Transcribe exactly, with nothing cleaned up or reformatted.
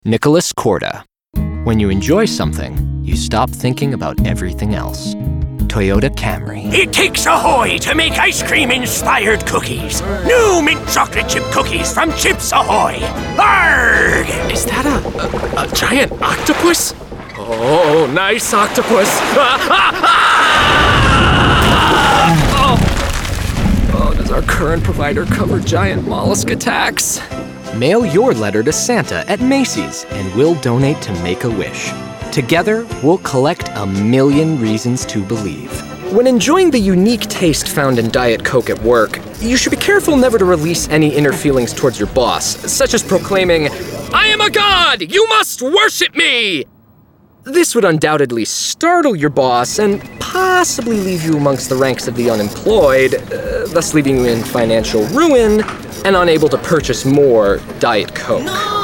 Nicholas Korda. When you enjoy something, you stop thinking about everything else. Toyota Camry. It takes Ahoy to make ice cream-inspired cookies. New mint chocolate chip cookies from Chips Ahoy. Arrgh! Is that a, a, a giant octopus? Oh, nice octopus. Ah, ah, ah! Oh. Oh, does our current provider cover giant mollusk attacks? Mail your letter to Santa at Macy's and we'll donate to Make-A-Wish. Together, we'll collect a million reasons to believe. When enjoying the unique taste found in Diet Coke at work, you should be careful never to release any inner feelings towards your boss, such as proclaiming, "I am a god! You must worship me!" This would undoubtedly startle your boss and possibly leave you amongst the ranks of the unemployed, uh, thus leaving you in financial ruin and unable to purchase more Diet Coke.